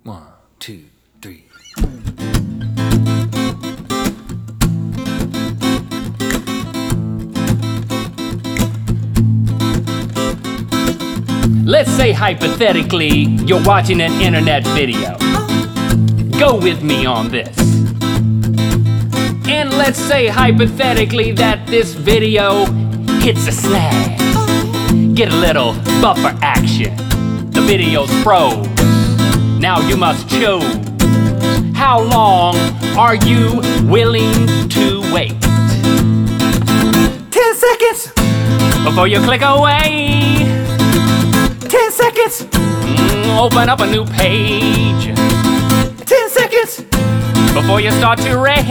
1, 2, 3. Let's say hypothetically you're watching an internet video. Go with me on this. And let's say hypothetically that this video hits a snag. Get a little buffer action. The video's froze. Now you must choose. How long are you willing to wait? 10 seconds! Before you click away. 10 seconds! Open up a new page. 10 seconds! Before you start to rage.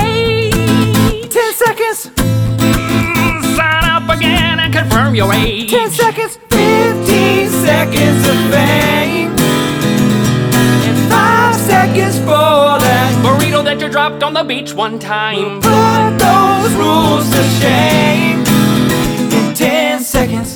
10 seconds! Sign up again and confirm your age. 10 seconds! 15 seconds of fame. And 5 seconds for that burrito that you dropped on the beach one time. Put those rules to shame. In 10 seconds.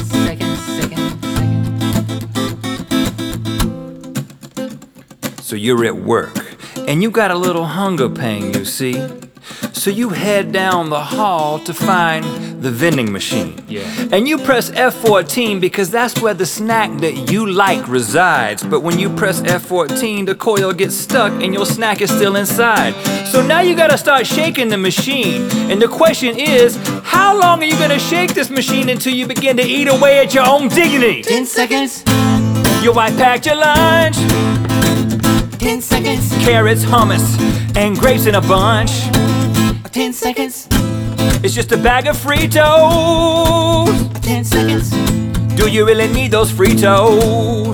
So you're at work, and you got a little hunger pain, you see. So you head down the hall to find the vending machine. Yeah. And you press F14 because that's where the snack that you like resides. But when you press F14, the coil gets stuck and your snack is still inside. So now you gotta start shaking the machine. And the question is, how long are you gonna shake this machine until you begin to eat away at your own dignity? 10 seconds. Your wife packed your lunch. 10 seconds. Carrots, hummus, and grapes in a bunch. 10 seconds. It's just a bag of Fritos. 10 seconds. Do you really need those Fritos?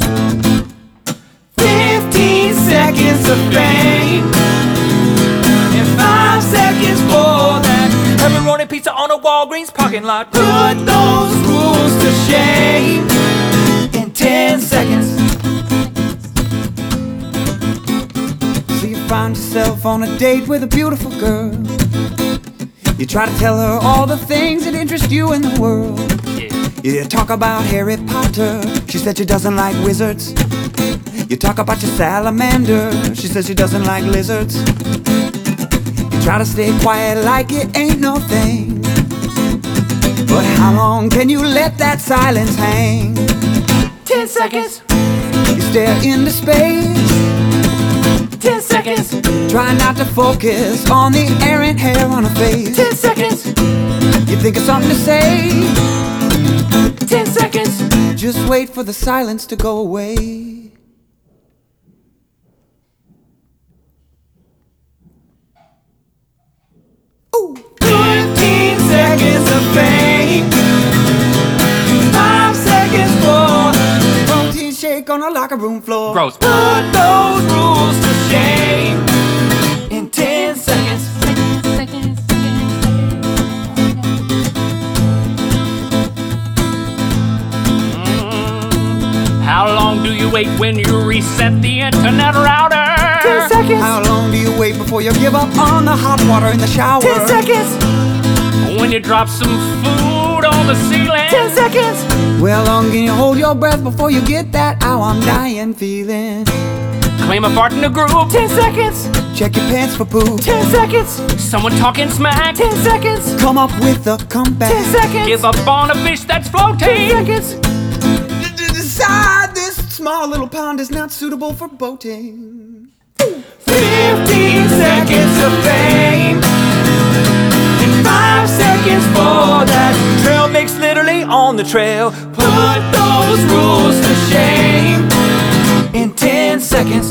15 seconds of fame. And 5 seconds for that pepperoni pizza on a Walgreens parking lot. Put those rules to shame. In 10 seconds. So you find yourself on a date with a beautiful girl. You try to tell her all the things that interest you in the world. You talk about Harry Potter. She said she doesn't like wizards. You talk about your salamander. She says she doesn't like lizards. You try to stay quiet like it ain't no thing. But how long can you let that silence hang? 10 seconds. You stare into space. 10 seconds. Try not to focus on the errant hair on her face. 10 seconds. You think of something to say. 10 seconds. Just wait for the silence to go away. Ooh. 15 seconds of fame. 5 seconds for protein shake on a locker room floor. Gross. Put those rules to shame. In 10 seconds. How long do you wait when you reset the internet router? 10 seconds. How long do you wait before you give up on the hot water in the shower? 10 seconds. When you drop some food on the ceiling? 10 seconds. Well, long can you hold your breath before you get that "ow, I'm dying" feeling? Claim a part in the group? 10 seconds. Check your pants for poop. 10 seconds. Someone talking smack? 10 seconds. Come up with a comeback. 10 seconds. Give up on a fish that's floating? 10 seconds. Decide this small little pond is not suitable for boating. 15 seconds of fame. And 5 seconds for that trail mix literally on the trail. Put those rules to shame. In 10 seconds.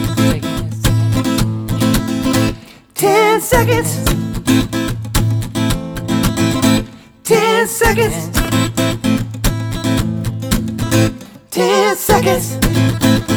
10 seconds. 10 seconds. 10 seconds.